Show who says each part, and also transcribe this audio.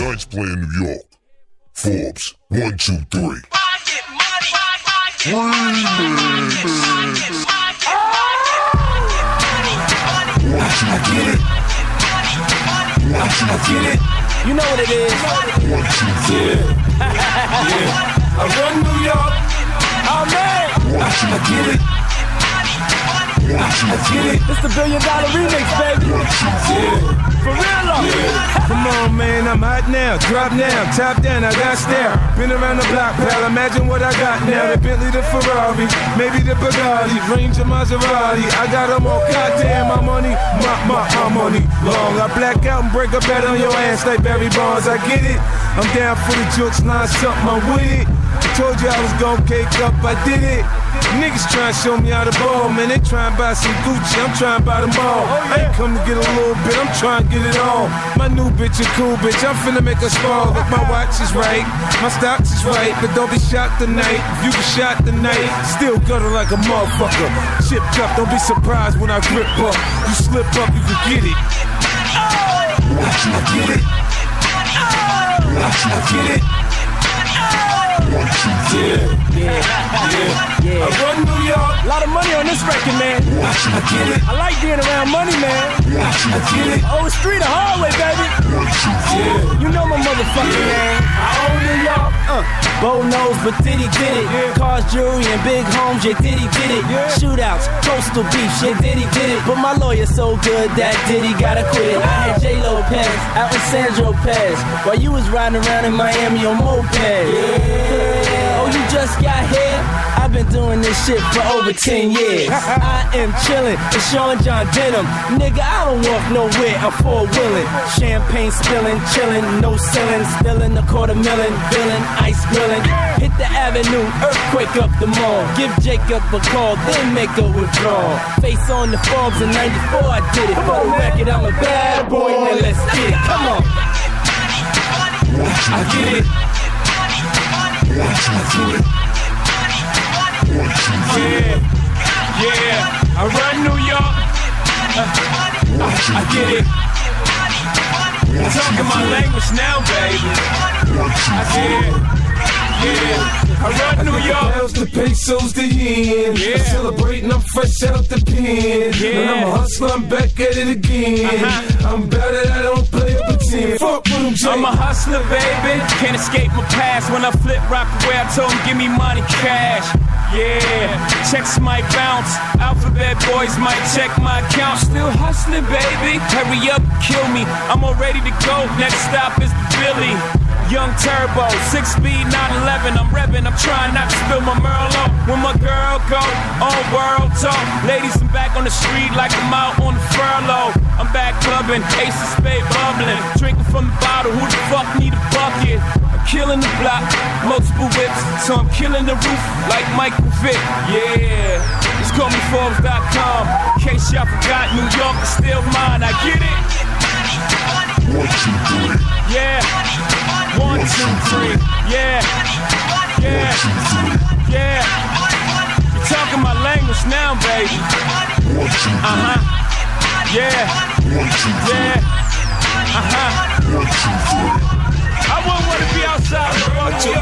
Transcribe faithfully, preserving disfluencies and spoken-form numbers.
Speaker 1: Giants play in New York. Forbes, one, two, three.
Speaker 2: I get it. I get it. You know what it is.
Speaker 1: One, two, three.
Speaker 2: Yeah. Yeah. I run New York. Oh man.
Speaker 1: One, two,
Speaker 2: I get it.
Speaker 1: One, two,
Speaker 2: I get it.
Speaker 3: It's the billion dollar remix, baby.
Speaker 2: Yeah.
Speaker 3: For real, though.
Speaker 2: Yeah. Come on, man, I'm hot now. Drop now, top down, I got stare. Been around the block, pal. Imagine what I got now. The Bentley, the Ferrari, maybe the Bugatti, Ranger, Maserati. I got them all. Goddamn, my money, my my my money long. I black out and break a bet on your ass like Barry Bonds. I get it. I'm down for the jokes, line something. I'm with it. I told you I was gon' cake up. I did it. Niggas tryna show me how to ball, man. They tryna buy some Gucci, I'm tryna buy them all. I ain't come to get a little bit, I'm tryna get it all. My new bitch a cool bitch, I'm finna make her small. Look, my watch is right, my stocks is right, but don't be shot tonight. If you get shot tonight, still gutter like a motherfucker. Chipped up, don't be surprised when I grip up. You slip up, you can get it.
Speaker 1: Watch
Speaker 2: I get it. I get it.
Speaker 1: One, two, three.
Speaker 3: Yeah, yeah, yeah.
Speaker 2: I run New York.
Speaker 3: A lot of money on this record, man.
Speaker 2: I get it.
Speaker 3: I like being around money, man.
Speaker 2: I get it.
Speaker 3: Oh, street or hallway, baby.
Speaker 2: Yeah.
Speaker 3: You know my motherfucking name. I own New York. Uh, Bo knows, but Diddy did it.
Speaker 2: Yeah.
Speaker 3: Cars, jewelry, and big homes, yeah, Diddy did it.
Speaker 2: Yeah.
Speaker 3: Shootouts, coastal beef, yeah, Diddy did it. But my lawyer's so good that Diddy gotta quit. I had J Lopez out in San Tropez while you was riding around in Miami on moped. Yeah. Oh, you just got here? I've been doing this shit for over ten years. I am chillin', it's Sean John Denim. Nigga, I don't walk nowhere, I'm four-wheelin'. Champagne spillin', chillin', no ceiling. Spillin' a quarter million, villain, ice grillin'. Hit the avenue, earthquake up the mall. Give Jacob a call, then make a withdrawal. Face on the Forbes in ninety-four, I did it. For the record, I'm a bad boy, now let's get it. Come on.
Speaker 2: I get it.
Speaker 1: One, two, three. One, two, three.
Speaker 2: Yeah, yeah. I run New York. Uh, I get it. I'm talking my language now, baby. I get it. Yeah, I run New York. Pounds, the pesos, the yen. Yeah. I'm celebrating, I'm fresh out the pen. Yeah. And I'm a hustler, I'm back at it again. Uh-huh. I'm about it, I don't play up pretend. Fuck with them, Jay.
Speaker 4: I'm a hustler, baby. Can't escape my past. When I flip rock away, I told him, give me money, cash. Yeah, checks might bounce. Alphabet boys might check my account. Still hustling, baby. Hurry up, kill me. I'm all ready to go. Next stop is the Philly. Young Turbo, six speed, nine eleven. I'm revving, I'm trying not to spill my Merlot. When my girl go on world talk, ladies, I'm back on the street like I'm out on the furlough. I'm back clubbing, ace of spade bubbling, drinking from the bottle. Who the fuck need a bucket? I'm killing the block, multiple whips, so I'm killing the roof like Michael Vick. Yeah, just call me Forbes dot com. In case y'all forgot, New York is still mine. I get it.
Speaker 1: One, two, three.
Speaker 4: Yeah. One, two, three. Yeah. Yeah. Yeah. You're talking my language now, baby.
Speaker 1: One, two, three.
Speaker 4: Uh-huh. Yeah.
Speaker 1: One, two, three.
Speaker 4: Yeah. Uh-huh.
Speaker 1: One, two, three.
Speaker 4: I wouldn't want to be outside.